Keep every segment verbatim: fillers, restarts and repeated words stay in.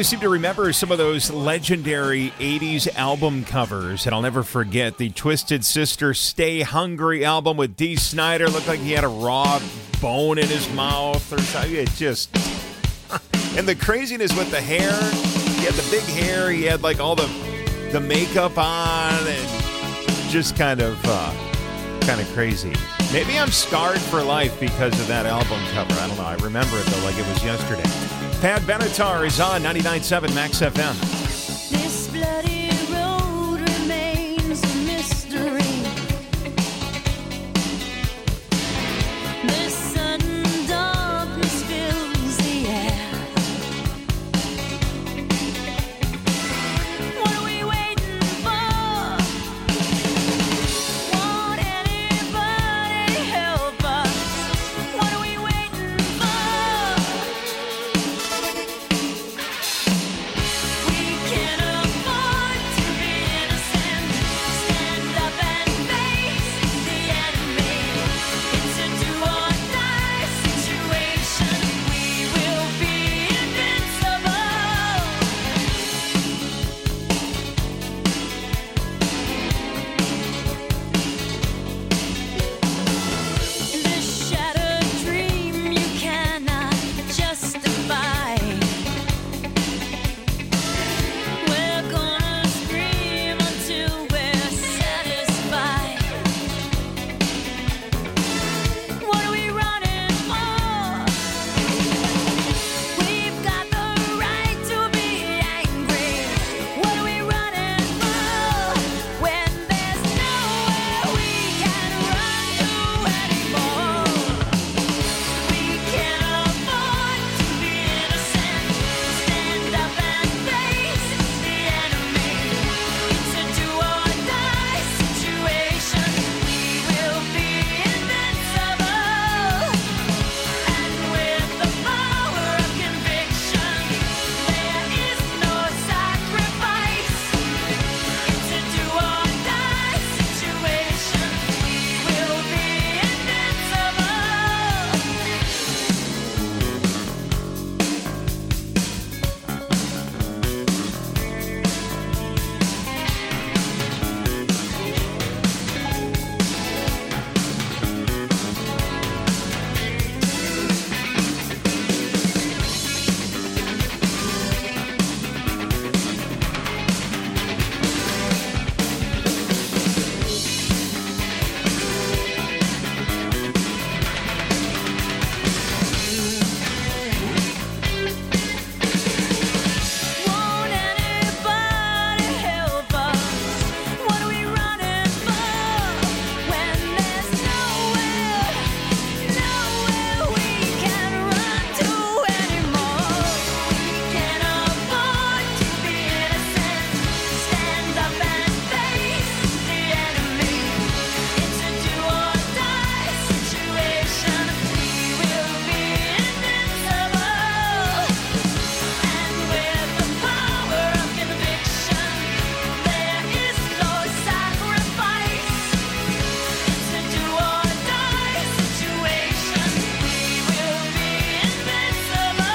always seem to remember some of those legendary eighties album covers, and I'll never forget the Twisted Sister Stay Hungry album with Dee Snider. Looked like he had a raw bone in his mouth or something. It just... And the craziness with the hair. He had the big hair. He had like all the the makeup on, and just kind of uh, kind of crazy. Maybe I'm scarred for life because of that album cover. I don't know. I remember it though like it was yesterday. Pat Benatar is on ninety-nine point seven Max F M. This bloody road remains a mystery. The sudden darkness fills the air. What are we waiting for? Won't anybody help us? What are we waiting for? We can afford to be innocent. Stand up and face the enemy. It's a do or die situation. We will be invincible. This shattered dream you cannot justify. We're gonna scream until we're satisfied. What are we running for? We've got the right to be angry. What are we running for? When there's nowhere we can run to anymore. We can't afford to be innocent. Stand up and face the enemy. It's a do or die situation. We will be invincible. And with the power of conviction, there is no sacrifice. It's a do or die situation. We will be invincible. Won't anybody help us? What are we running for? When there's nowhere, nowhere we can run to anymore. We can't afford to be innocent. Stand up and face the enemy. It's a do or die situation. We will be invincible. And with the power of conviction, there is no sacrifice. It's a do or die situation. We will be invincible.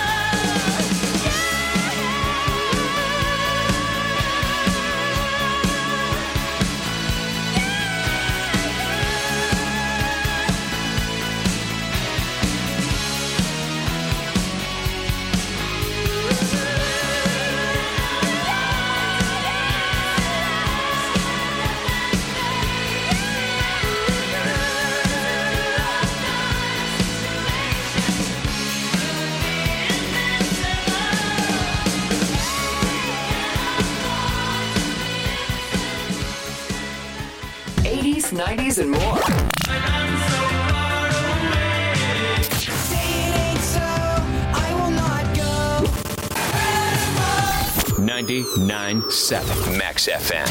eighties, nineties, and more. ninety-nine point seven Max F M.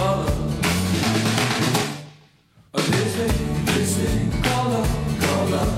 This thing, this thing, call love, call love.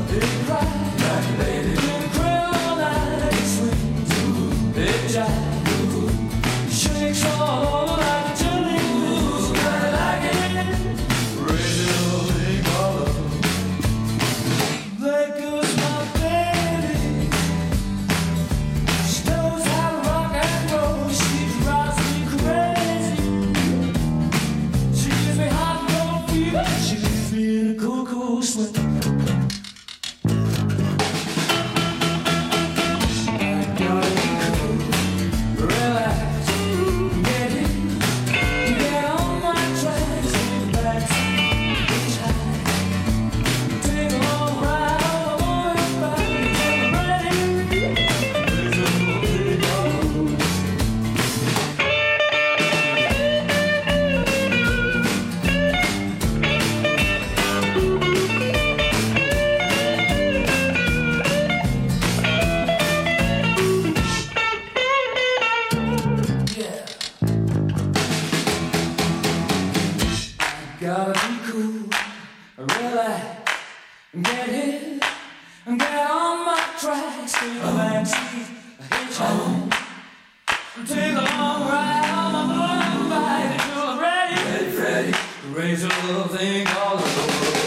backseat, a backseat, a hitchhike. Take a long ride on my motorbike until I'm ready, ready, ready to raise a little thing called a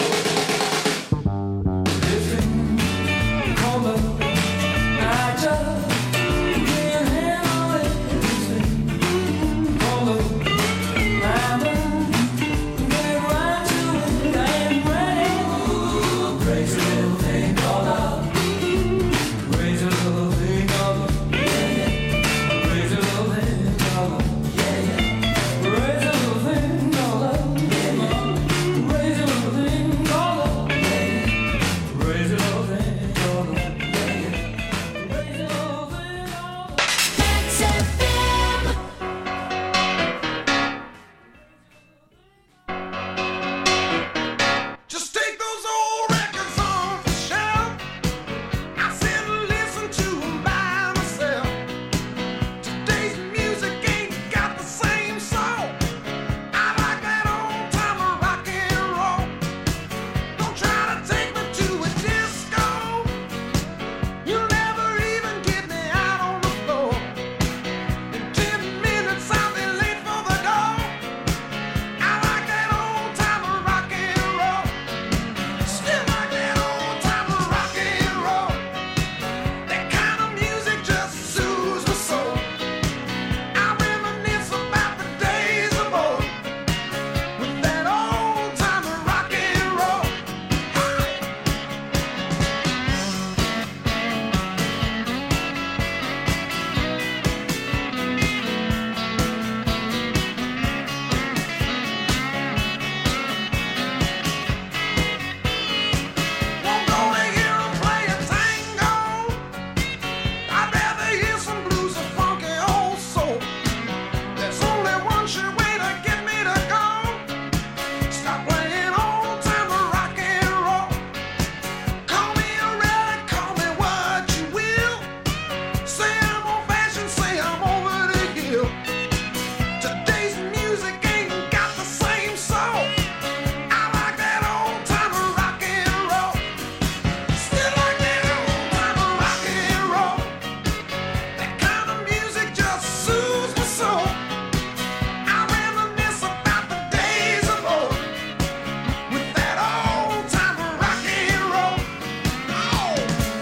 this thing called love. I just can't handle it. This thing called love. I'm getting right to it. I am ready. Raise a little thing called love. Raise a little thing called love. Raise a little thing called love. Yeah, yeah. Raise a little thing called love. Yeah, yeah. Raise a little thing called love. Yeah, yeah. Raise a little thing called love. Yeah, yeah. Raise a little thing called love. Max F M. Just take those old records off the shelf. I sit and listen to 'em by myself. Today's music ain't got the same soul. I like that old time of rock and roll. Don't try to take me to a disco. You'll never even get me out on the floor. In ten minutes I'll be late for the door. I like that old time of rock and roll. Still like that old time of rock and roll. That kind of music just soothes my soul. I reminisce about the days of old with that old time of rock and roll. Won't go to hear 'em play a tango. I'd rather hear some blues or funky old soul. There's only one sure way to get me to go. Stop playing old time of rock and roll. Call me a relic, call me what you will. Say I'm old fashioned, say I'm over the hill. Today's music ain't got the same soul. I like that old time of rock and roll. Still like that old time of rock and roll. That kind of music just soothes my soul. I reminisce about the days of old with that old time of rock and roll. Oh.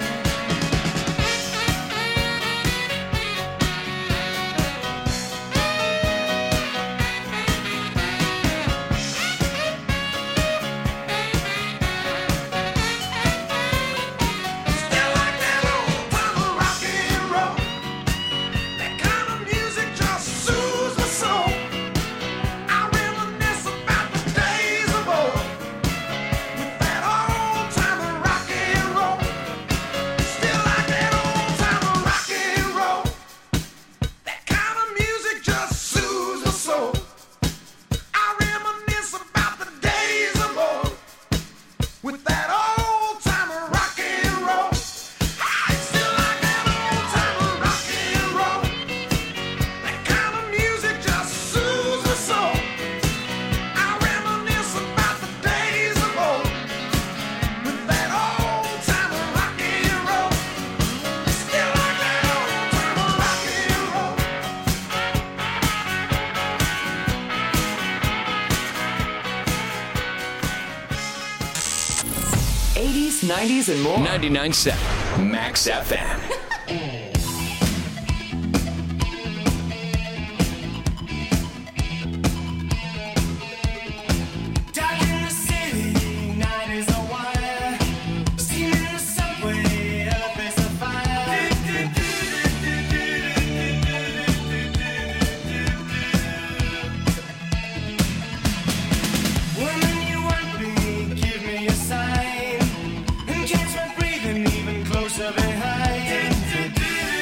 Still like that old time of rock and roll. That kind of music just soothes my soul. I reminisce about the days of old with that old time of rock and roll. Still like that old time of rock and roll. That kind of music just soothes my soul. I reminisce about the days of old with that old time of rock and roll. I still like that old time of rock and roll. That kind of music just soothes my soul. I reminisce about the days of old with that old time of rock and roll. Still like that old time of rock and roll. eighties, nineties, and more. ninety-nine point seven Max F M. Dark in the city, night is a wire. Steam in the subway, up is a fire. Woman, you want me, give me a sign. And catch my breathing even closer behind.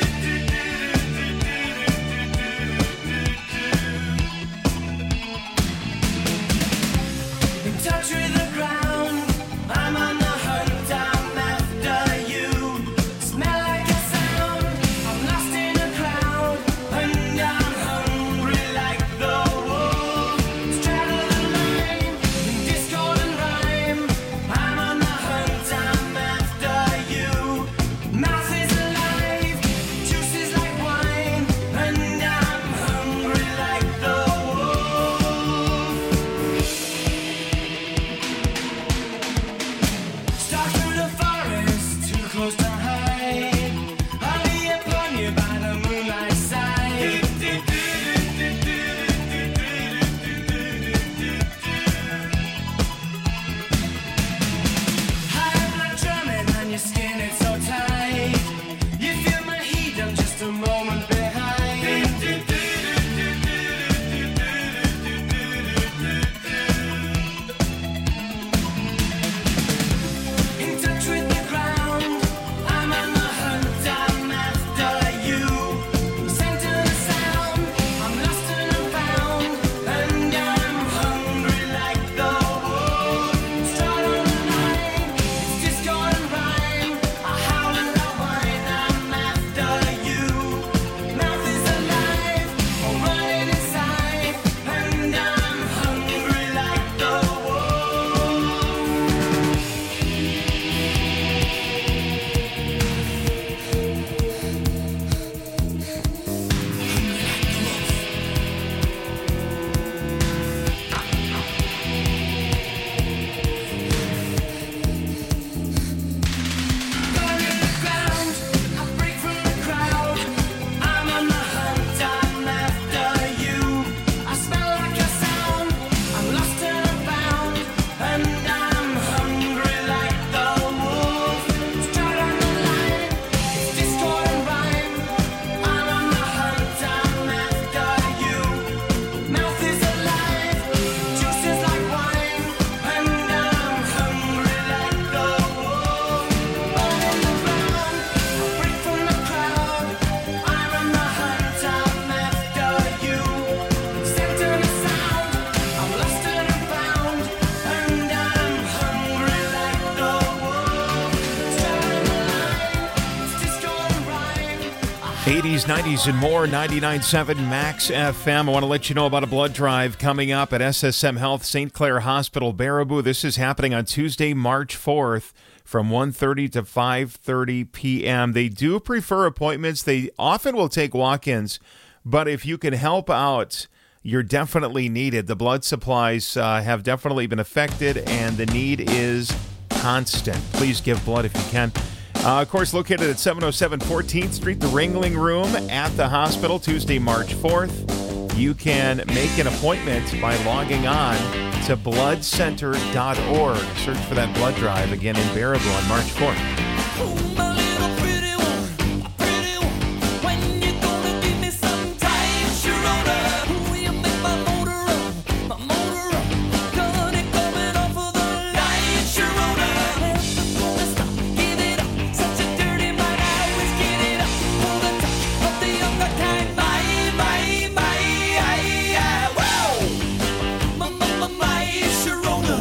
eighties, nineties, and more, ninety-nine point seven Max F M. I want to let you know about a blood drive coming up at S S M Health Saint Clair Hospital, Baraboo. This is happening on Tuesday, March fourth from one thirty to five thirty p.m. They do prefer appointments. They often will take walk-ins, but if you can help out, you're definitely needed. The blood supplies uh, have definitely been affected, and the need is constant. Please give blood if you can. Uh, of course, located at seven oh seven fourteenth Street, the Ringling Room at the hospital, Tuesday, March fourth. You can make an appointment by logging on to blood center dot org. Search for that blood drive again in Baraboo on March fourth. Oh, my little pretty one, a pretty one. When you gonna give me some time, Sharona? Who you make my motor run, my motor run? Got it coming off of the line, Sharona. Never gonna stop, give it up. Such a dirty mind, I always get it up. For the touch of the younger kind, my, my, my, I, I, wow. My, my, my, my, Sharona.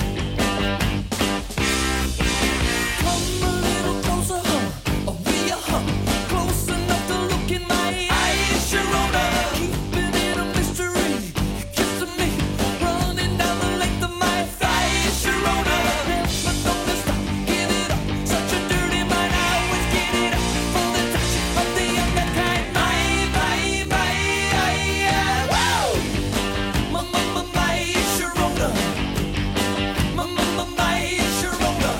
Come a little closer, huh? Oh, will ya, huh? Close enough to look in my eyes, Sharona. Keeping it a mystery, kissing me, running down the length of my thighs, Sharona. Never gonna stop, give it up. Such a dirty mind, I always get it up. For the touch of the younger kind, my, my, my, I, I, wow. My, my, my, my, Sharona. My, my, my, my, Sharona.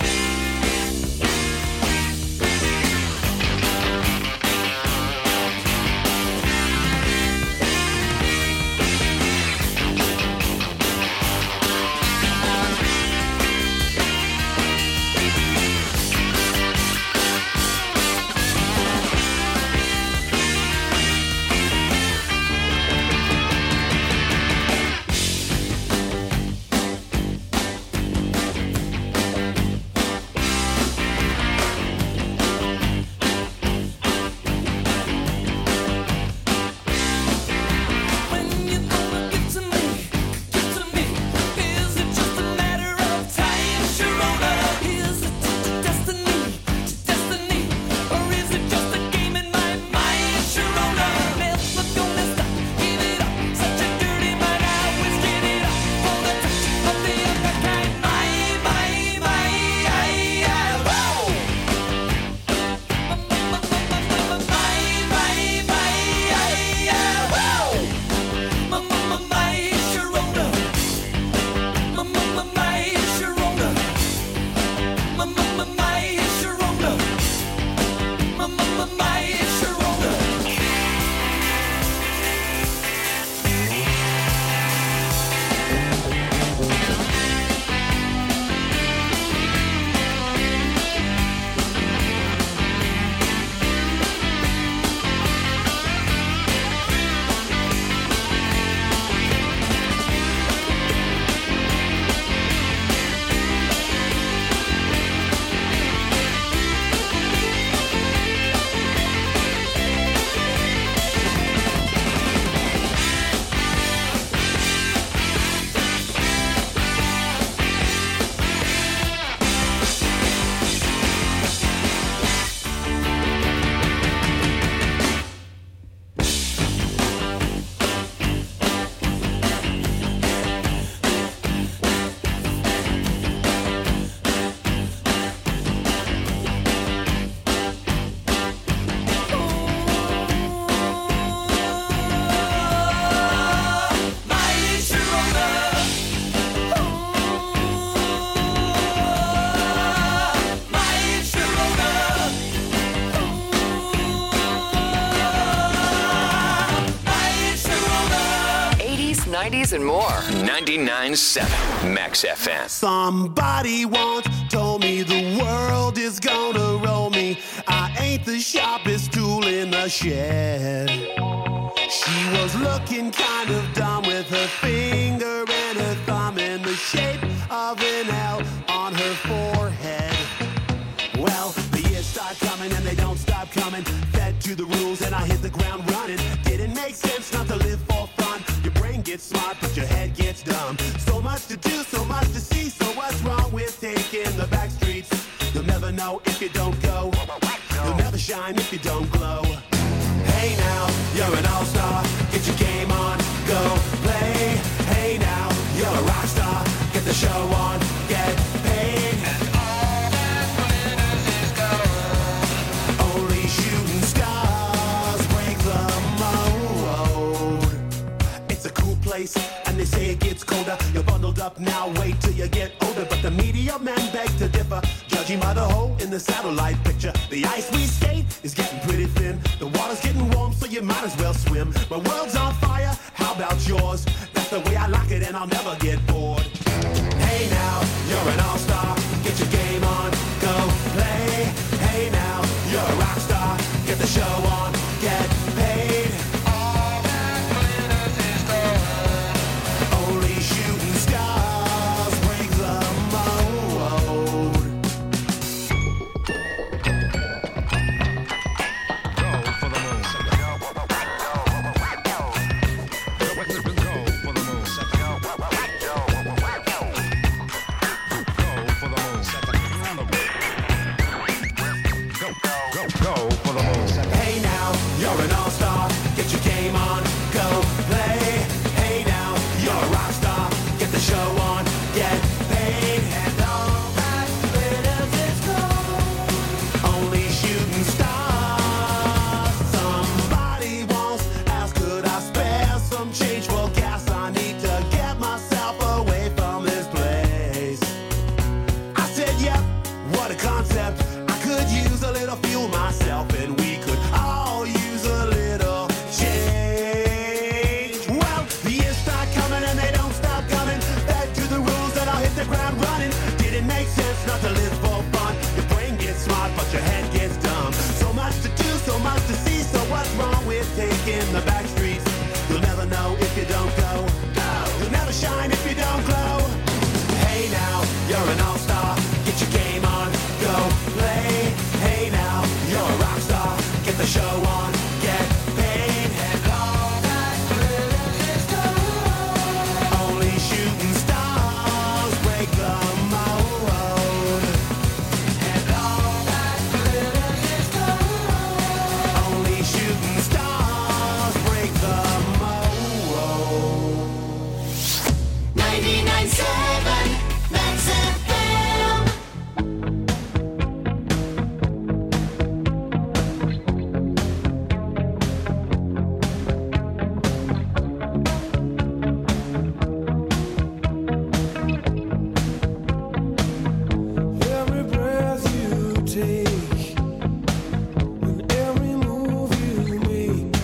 When you gonna get to me, get to me? Is it just a matter of time, Sharona? Is it to destiny, to destiny, or is it just a game in my mind, Sharona? Never gonna stop, give it up. Such a dirty mind, I always get it up. For the touch of the younger kind, my, my, my, I, I, wow. My, my, my, my, my, my, my, I, I, wow. My, my, my, my, Sharona. My, my, my, my, Sharona. My, my, my, my, Sharona. My, my, my, my, Sharona. My Sharona. My Sharona. My Sharona. eighties, nineties, and more. ninety-nine point seven Max F M. Somebody once told me the world is gonna roll me. I ain't the sharpest tool in the shed. She was looking kind of dumb with her finger and her thumb in the shape of an L on her forehead. Well, the years start coming and they don't stop coming. Fed to the rules and I hit the ground running. Didn't make sense not to live for fun. Your brain gets smart but your head gets dumb. So much to do, so much to see. So what's wrong with taking the back streets? You'll never know if you don't go. You'll never shine if you don't glow. Hey now, you're an all-star. Get your game on, go play. Hey now, you're a rock star. Get the show on, get paid. And all that glitters is gold. Only shooting stars break the mold. It's a cool place, and they say it gets colder. You're bundled up now, wait till you get older. But the media men beg to differ, judging by the hole in the satellite picture. The ice we skate is getting pretty thin. The water's getting warm, so you might as well swim. My world's on fire, how about yours? That's the way I like it, and I'll never get bored. Hey now, you're an all-star. Get your game on, go play. Hey now, you're a rock star. Get the show on, get paid. All that glitters is gold. Only shooting stars break the mold. Go for the moon. Go for the moon. Go for the moon. Hey now, you're an all-star. Get your game on, go play. Hey now, you're a rock star. Get the show on, get paid. And all that glitters is gold. Only shooting stars. Somebody once asked, could I spare some change for gas? I need to get myself away from this place. I said, yep, what a concept. I could use a little fuel myself, and we could all use a little change. Well, the years start coming and they don't stop coming. Back to the rules that I'll hit the ground running. Didn't make sense not to live for fun. Your brain gets smart, but your head gets dumb. So much to do, so much to see. So what's wrong with taking the back streets? You'll never know if you don't go. You'll never shine if you don't glow. Hey now, you're an all-star. Get your game on, go play. Hey now, you're a rock star. Get the show on, get paid. And all that glitters is gold. Only shooting stars break the mold. And all that glitters is gold. Only shooting stars break the mold. ninety-nine point seven Max F M. Every breath you take and every move you make,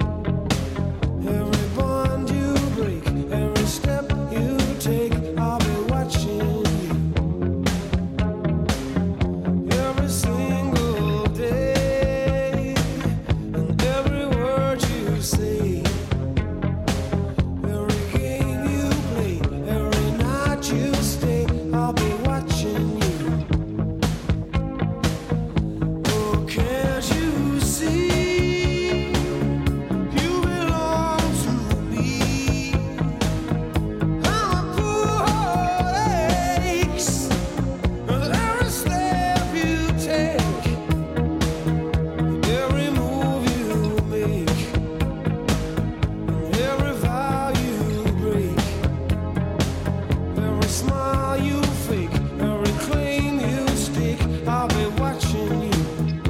every bond you break, every step you take, I'll be watching you. Every single day and every word you say, every game you play, every night you stay, I'll be watching you. Oh, can't you see? You belong to me. I'm a poor heart aches with every step you take, every move you make, every vow you break, every smile you fake, every claim you stake, I'll be watching you.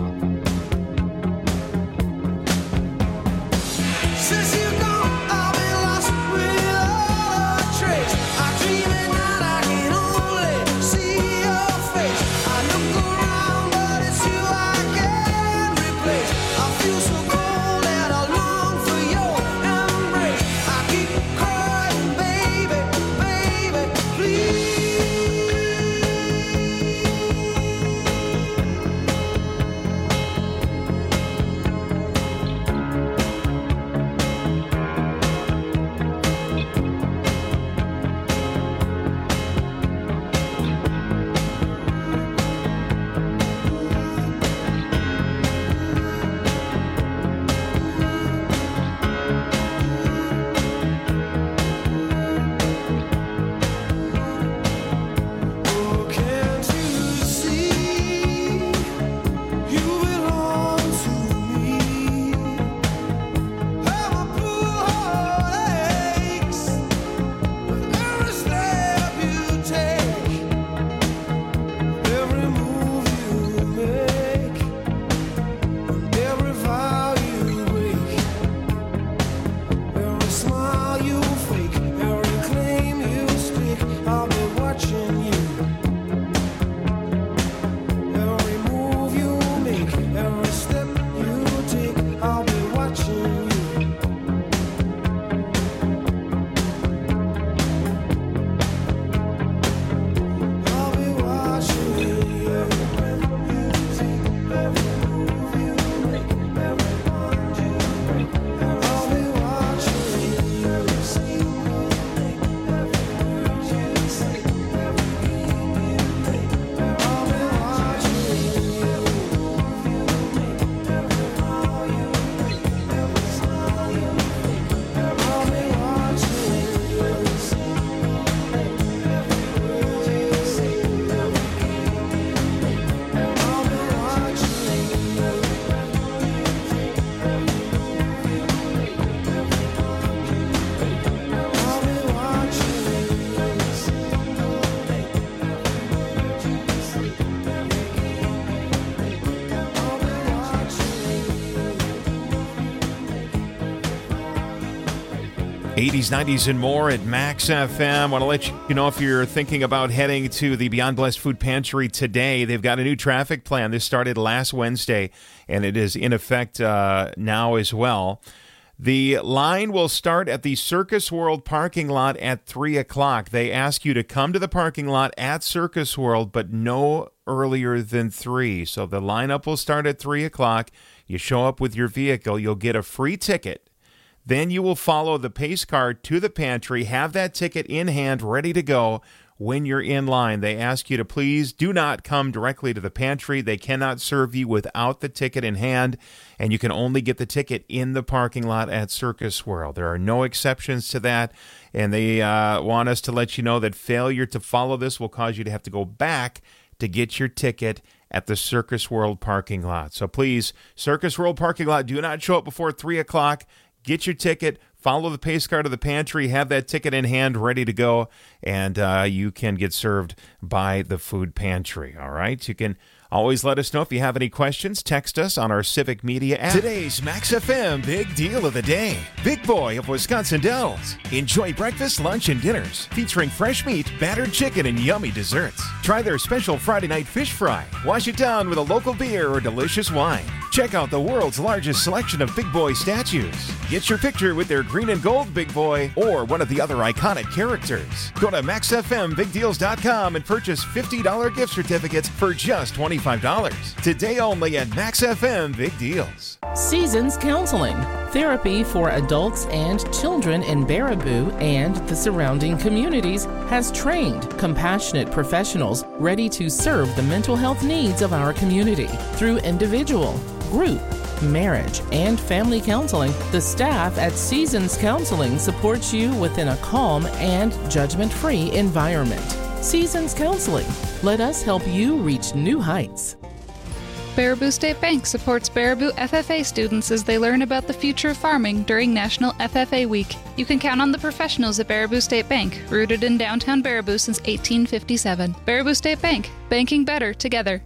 Since you're gone, I've been lost without a trace. I dream at night, I can only see your face. I look around, but it's you I can't replace. I feel so cold and I long for your embrace. I keep crying, baby, baby, please. eighties, nineties, and more at Max F M. Want to let you know if you're thinking about heading to the Beyond Blessed Food Pantry today, they've got a new traffic plan. This started last Wednesday, and it is in effect uh, now as well. The line will start at the Circus World parking lot at three o'clock. They ask you to come to the parking lot at Circus World, but no earlier than three. So the lineup will start at three o'clock. You show up with your vehicle, you'll get a free ticket. Then you will follow the pace car to the pantry, have that ticket in hand, ready to go when you're in line. They ask you to please do not come directly to the pantry. They cannot serve you without the ticket in hand, and you can only get the ticket in the parking lot at Circus World. There are no exceptions to that, and they uh, want us to let you know that failure to follow this will cause you to have to go back to get your ticket at the Circus World parking lot. So please, Circus World parking lot, do not show up before three o'clock. Get your ticket, follow the pace car to the pantry, have that ticket in hand, ready to go, and uh, you can get served by the food pantry, all right? You can always let us know if you have any questions. Text us on our Civic Media app. Today's Max F M Big Deal of the Day. Big Boy of Wisconsin Dells. Enjoy breakfast, lunch, and dinners featuring fresh meat, battered chicken, and yummy desserts. Try their special Friday night fish fry. Wash it down with a local beer or delicious wine. Check out the world's largest selection of Big Boy statues. Get your picture with their green and gold Big Boy or one of the other iconic characters. Go to max f m big deals dot com and purchase fifty dollars gift certificates for just twenty-five dollars. Today only at Max F M Big Deals. Seasons Counseling, therapy for adults and children in Baraboo and the surrounding communities, has trained compassionate professionals ready to serve the mental health needs of our community. Through individual, group, marriage, and family counseling, the staff at Seasons Counseling supports you within a calm and judgment-free environment. Seasons Counseling. Let us help you reach new heights. Baraboo State Bank supports Baraboo F F A students as they learn about the future of farming during National F F A Week. You can count on the professionals at Baraboo State Bank, rooted in downtown Baraboo since eighteen fifty-seven. Baraboo State Bank, banking better together.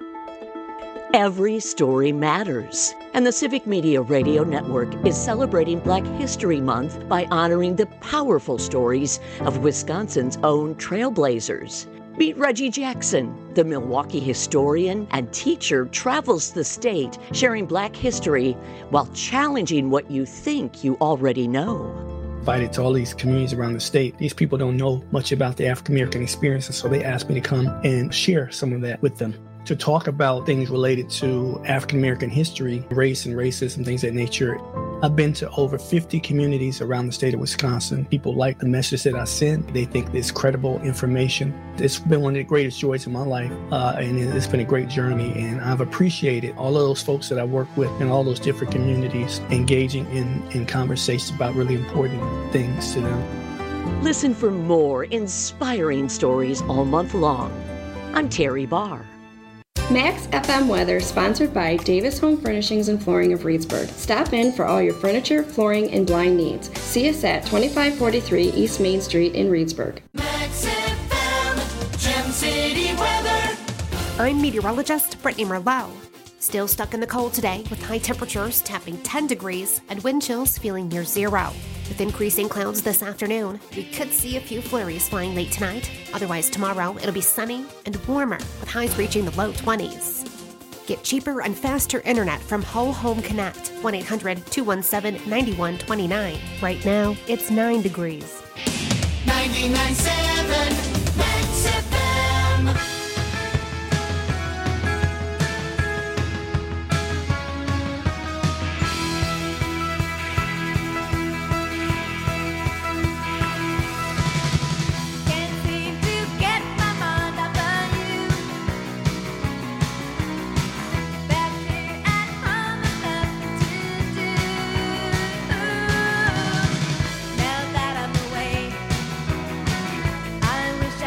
Every story matters, and the Civic Media Radio Network is celebrating Black History Month by honoring the powerful stories of Wisconsin's own trailblazers. Meet Reggie Jackson, the Milwaukee historian and teacher, travels the state sharing Black history while challenging what you think you already know. Invited to all these communities around the state. These people don't know much about the African American experience, and so they asked me to come and share some of that with them. To talk about things related to African American history, race and racism, things of that nature. I've been to over fifty communities around the state of Wisconsin. People like the message that I send. They think it's credible information. It's been one of the greatest joys of my life, uh, and it's been a great journey. And I've appreciated all of those folks that I work with in all those different communities, engaging in, in conversations about really important things to them. Listen for more inspiring stories all month long. I'm Terry Barr. Max F M weather sponsored by Davis Home Furnishings and Flooring of Reedsburg. Stop in for all your furniture, flooring, and blind needs. See us at twenty-five forty-three East Main Street in Reedsburg. Max F M, Gem City weather. I'm meteorologist Brittany Merlot. Still stuck in the cold today with high temperatures tapping ten degrees and wind chills feeling near zero. With increasing clouds this afternoon, we could see a few flurries flying late tonight. Otherwise, tomorrow it'll be sunny and warmer with highs reaching the low twenties. Get cheaper and faster internet from Whole Home Connect. one eight hundred two one seven nine one two nine. Right now, it's nine degrees. ninety-nine point seven Max F M. Now that I'm away, I wish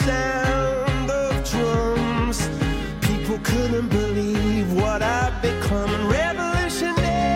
sound of drums. People couldn't believe what I'd become. Revolutionaries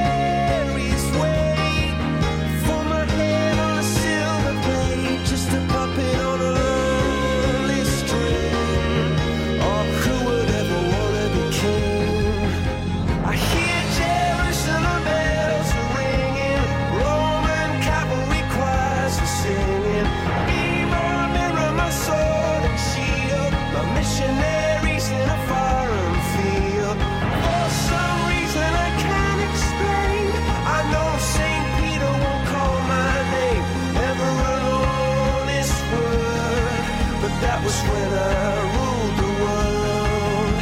wait for my head on a silver plate, just a puppet on a lonely string. Oh, who would ever wanna be king? I hear Jerusalem bells are ringing, Roman cavalry choirs are singing. Be my mirror, my sword and shield, my missionaries in a foreign field. For some reason I can't explain, I know Saint Peter won't call my name ever alone this word, but that was when I ruled the world.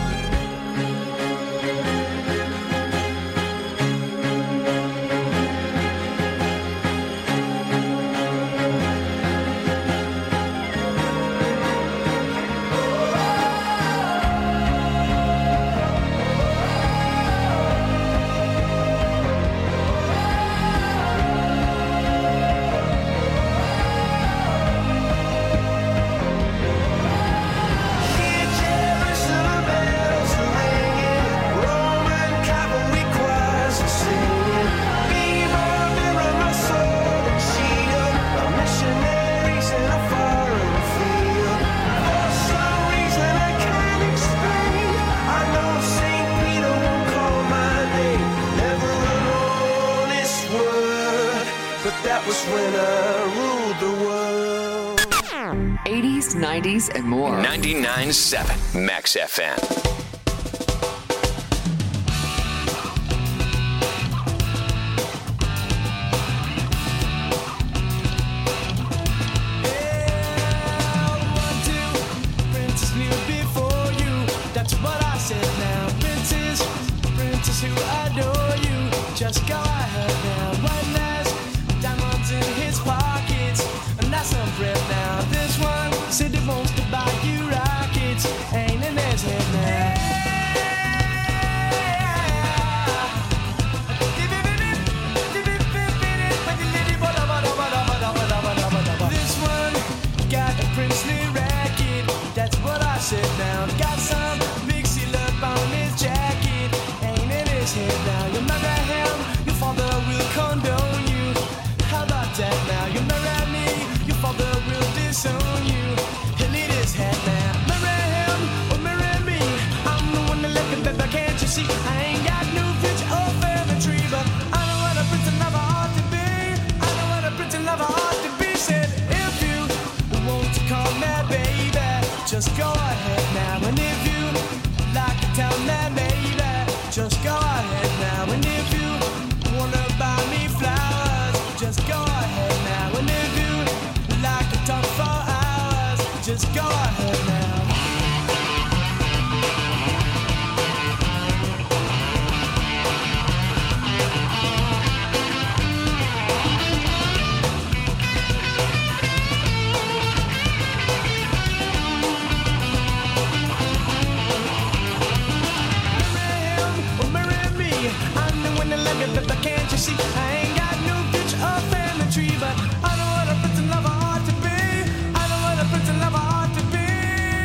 Hear Jerusalem bells are ringing, Roman cavalry choirs are singing. Be my mirror, my sword and shield, my missionaries in a foreign field. For some reason I can't explain, I know Saint Peter won't call my name ever alone this word, but that was when I ruled the world. eighties, nineties, and more. ninety-nine point seven Max F M. Princess knew before you. That's what I said now. Princess, princess who adore you. Just go ahead now. One last diamonds in his pockets, and that's some bread now. This one said he wants to buy you rockets. Ain't in his head now. This one got a princely racket. That's what I said now. Got some mixy love on his jacket. Ain't in his head now. You marry him, your father will condone you. How about that now? You marry me, your father will disown you. He'll eat his head now. Marry him or marry me. I'm the one that left it, baby, can't you see? I ain't got no future or family tree, but I know what a prince and lover ought to be. I know what a prince and lover ought to be. Said if you want to call me baby, just go ahead now. And if you like to tell me baby, just go ahead now. And if you wanna buy me flowers, just go ahead now. And if you like to talk for hours, just go ahead now. Can't you see? I ain't got no future or family tree, but I know what a prince and lover ought to be. I know what a prince and lover ought to be.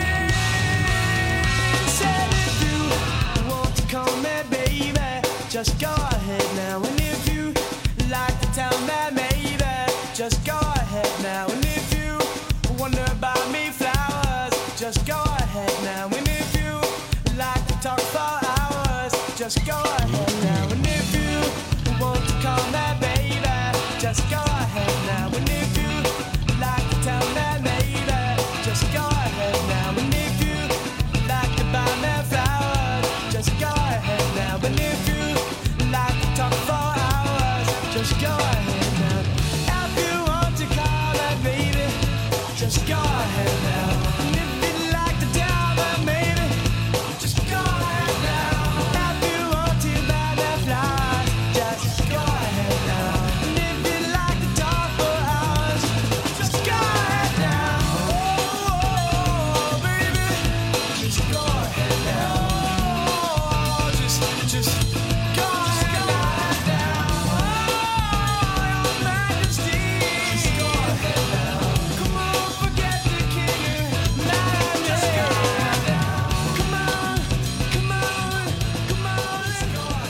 Said if you want to call me baby, just go ahead now. And if you like to tell me maybe, just go ahead now. And if you wanna buy me flowers, just go ahead now. And if you like to talk for hours, just go ahead now. And if you want to call me baby, just go ahead now. And if you like to tell me maybe, just go ahead now. And if you like to buy me flowers, just go ahead now. And if you like to talk for hours, just go ahead now. If you want to call me baby, just go ahead now. And if you like to tell me maybe, just go ahead now. If you want to buy me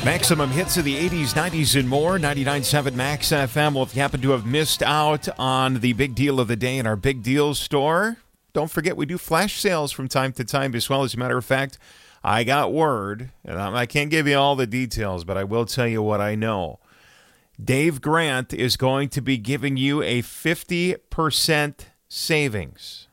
Maximum hits of the eighties, nineties, and more. ninety-nine point seven Max F M. Well, if you happen to have missed out on the big deal of the day in our Big Deals store, don't forget we do flash sales from time to time as well. As a matter of fact, I got word, and I can't give you all the details, but I will tell you what I know. Dave Grant is going to be giving you a fifty percent savings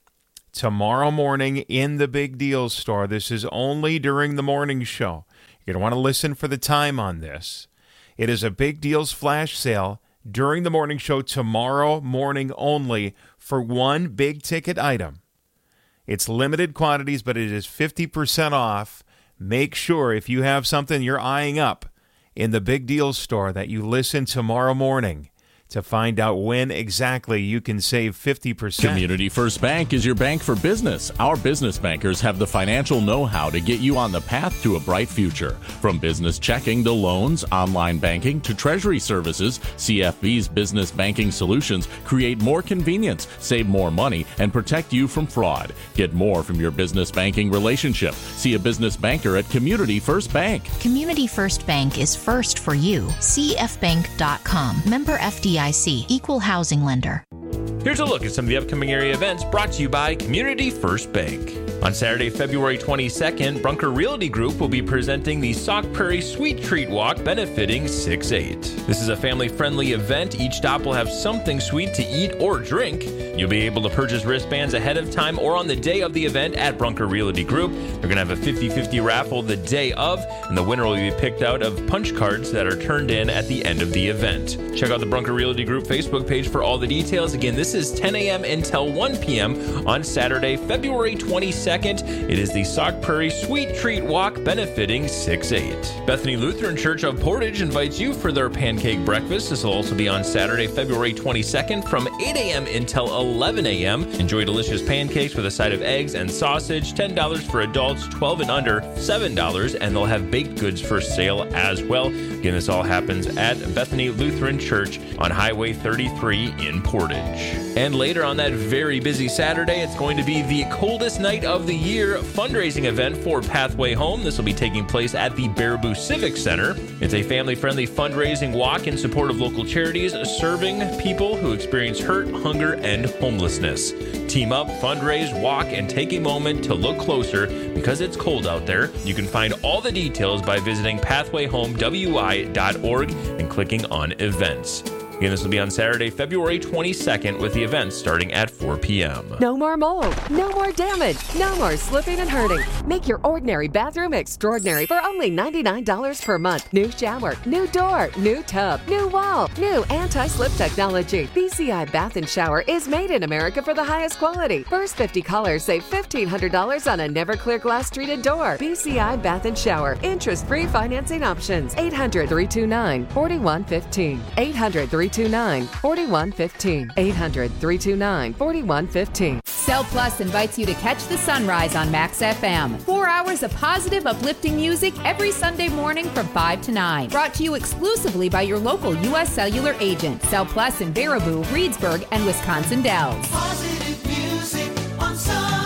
tomorrow morning in the Big Deals store. This is only during the morning show. You're going to want to listen for the time on this. It is a Big Deals flash sale during the morning show tomorrow morning only for one big ticket item. It's limited quantities, but it is fifty percent off. Make sure if you have something you're eyeing up in the Big Deals store that you listen tomorrow morning to find out when exactly you can save fifty percent. Community First Bank is your bank for business. Our business bankers have the financial know-how to get you on the path to a bright future. From business checking to loans, online banking to treasury services, C F B's business banking solutions create more convenience, save more money, and protect you from fraud. Get more from your business banking relationship. See a business banker at Community First Bank. Community First Bank is first for you. C F bank dot com. Member F D I C. Equal housing lender. Here's a look at some of the upcoming area events brought to you by Community First Bank. On Saturday, February twenty-second, Brunker Realty Group will be presenting the Sauk Prairie Sweet Treat Walk benefiting six eight. This is a family-friendly event. Each stop will have something sweet to eat or drink. You'll be able to purchase wristbands ahead of time or on the day of the event at Brunker Realty Group. They're going to have a fifty-fifty raffle the day of, and the winner will be picked out of punch cards that are turned in at the end of the event. Check out the Brunker Realty Group Facebook page for all the details. Again, this is ten a.m. until one p.m. on Saturday, February twenty-second. It is the Sauk Prairie Sweet Treat Walk benefiting six eight. Bethany Lutheran Church of Portage invites you for their pancake breakfast. This will also be on Saturday, February twenty-second from eight a.m. until eleven a.m. Enjoy delicious pancakes with a side of eggs and sausage. ten dollars for adults, twelve and under, seven dollars, and they'll have baked goods for sale as well. Again, this all happens at Bethany Lutheran Church on Highway thirty-three in Portage. And later on that very busy Saturday, it's going to be the coldest night of the year fundraising event for Pathway Home. This will be taking place at the Baraboo Civic Center. It's a family-friendly fundraising walk in support of local charities serving people who experience hurt, hunger, and homelessness. Team up, fundraise, walk, and take a moment to look closer because it's cold out there. You can find all the details by visiting pathway home w i dot org and clicking on events. Again, this will be on Saturday, February twenty-second, with the event starting at four p.m. No more mold, no more damage, no more slipping and hurting. Make your ordinary bathroom extraordinary for only ninety-nine dollars per month. New shower, new door, new tub, new wall, new anti-slip technology. B C I Bath and Shower is made in America for the highest quality. First fifty callers save fifteen hundred dollars on a Never-Clear glass treated door. B C I Bath and Shower. Interest-free financing options. eight hundred, three two nine, four one one five. eight hundred, three two nine, four one one five. eight hundred, three two nine, four one one five. Cell Plus invites you to catch the sunrise on Max F M. Four hours of positive, uplifting music every Sunday morning from five to nine. Brought to you exclusively by your local U S Cellular agent. Cell Plus in Baraboo, Reedsburg, and Wisconsin Dells. Positive music on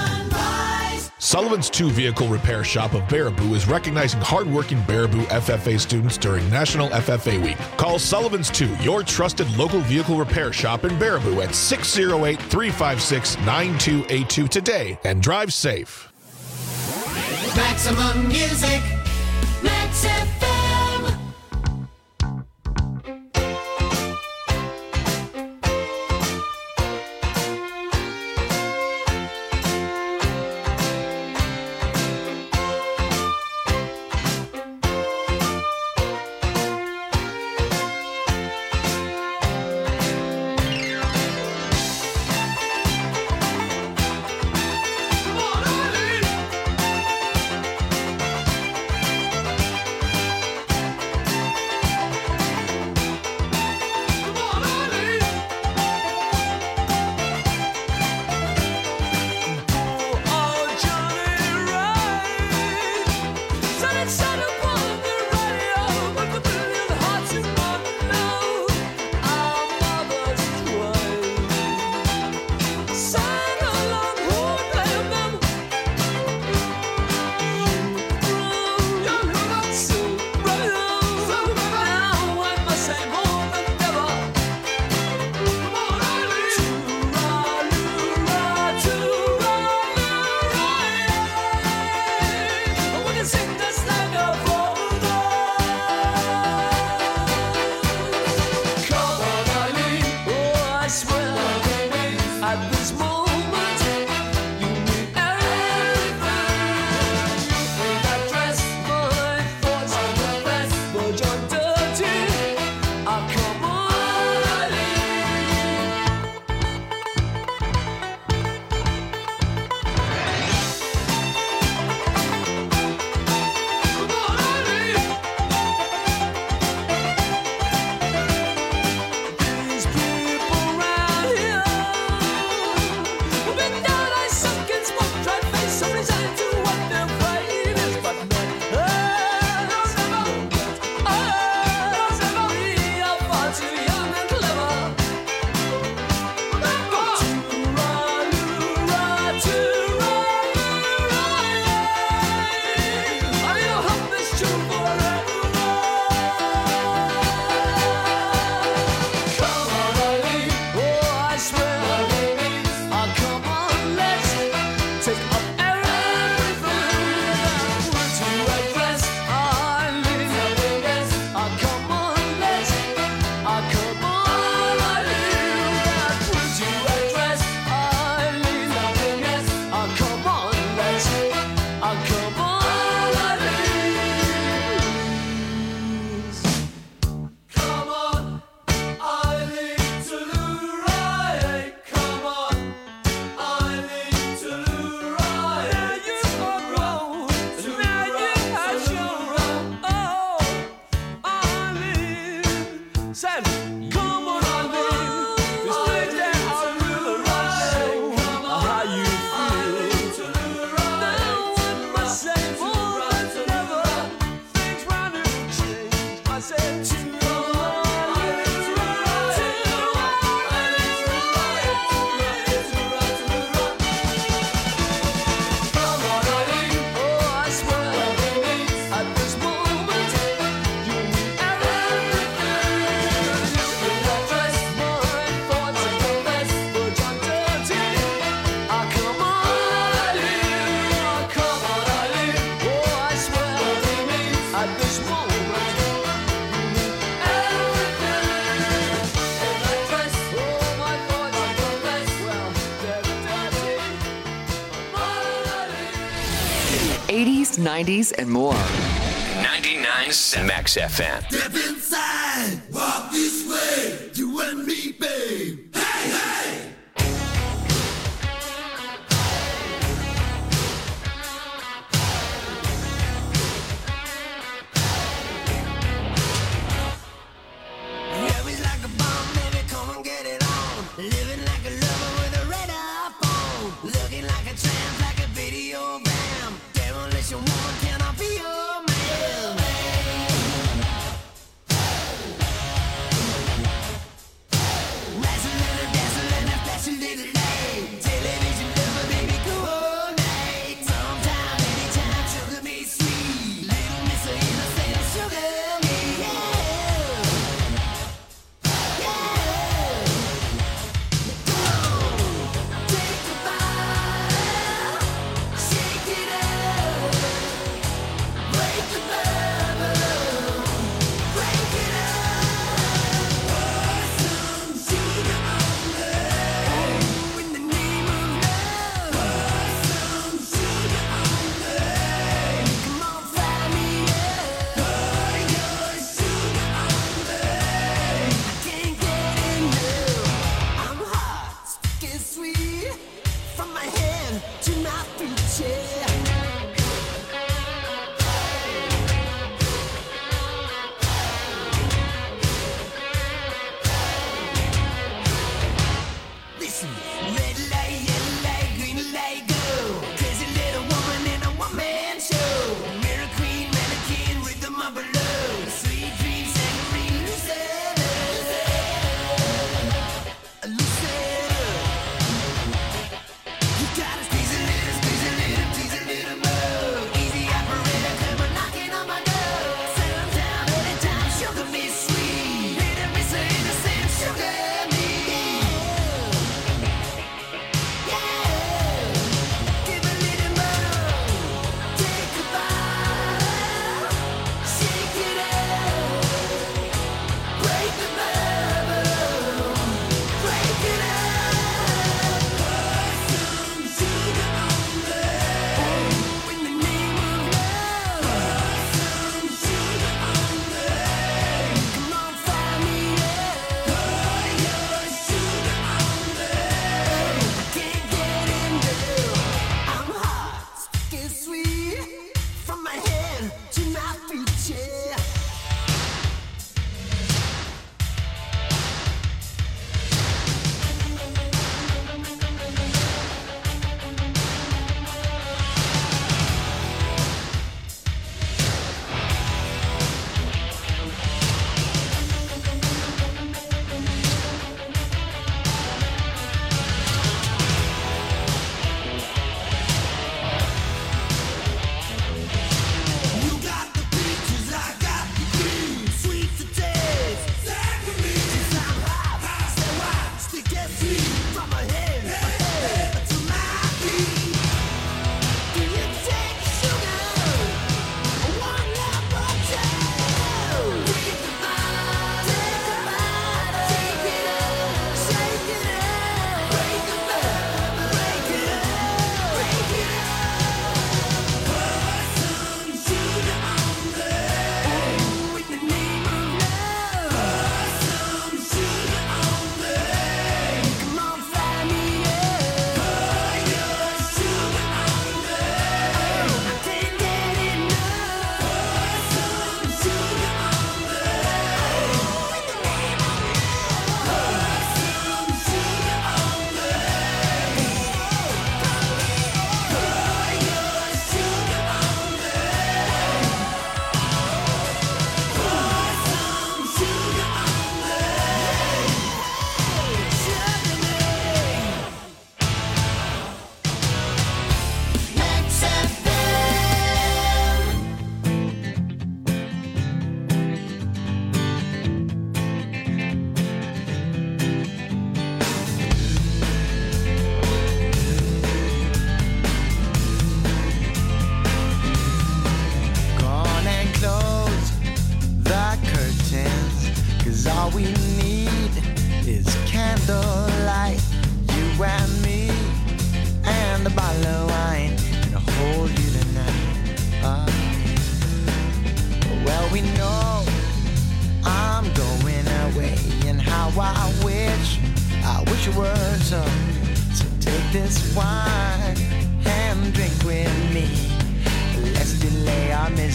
Sunrise. Sullivan's Two Vehicle Repair Shop of Baraboo is recognizing hardworking Baraboo F F A students during National F F A Week. Call Sullivan's Two, your trusted local vehicle repair shop in Baraboo at six oh eight, three five six, nine two eight two today and drive safe. Maximum music, Max F M. eighties, nineties, and more. ninety-nine point seven Max F M. Step inside, walk this way, you and me, babe. Hey, hey! Yeah, we like a bomb, baby, come and get it on. Living like a lover with a red iPhone. Looking like a tramp, like a video bam. Demolition woman, can I be your man?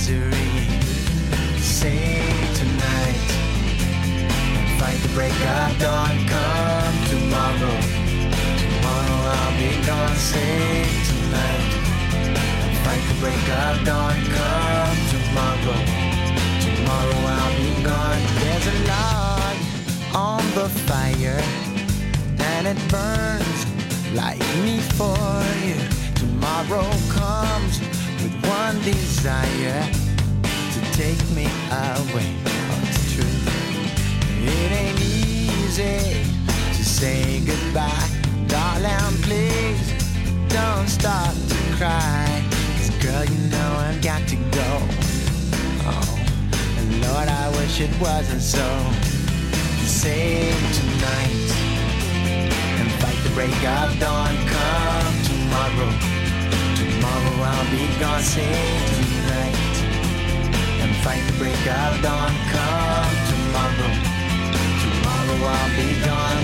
misery. Save tonight and fight the break of dawn. Come tomorrow, tomorrow I'll be gone. Save tonight and fight the break of dawn. Come tomorrow, tomorrow I'll be gone. There's a log on the fire and it burns like me for you. Tomorrow comes with one desire to take me away. Oh, it's true. It ain't easy to say goodbye. Darling, please don't start to cry. 'Cause girl, you know I've got to go. Oh, and Lord, I wish it wasn't so. Save tonight and fight the break of dawn. Come tomorrow, tomorrow I'll be gone. Save tonight and fight the break of dawn. Come tomorrow, tomorrow I'll be gone.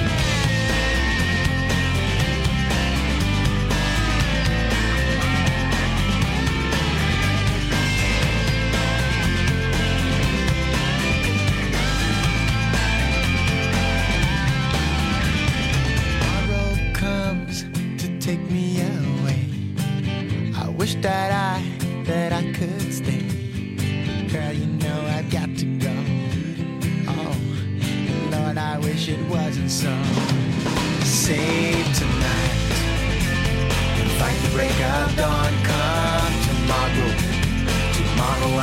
Take me away. I wish that I, that I could stay. Girl, you know I've got to go. Oh, Lord, I wish it wasn't so. Save tonight and fight the break of dawn.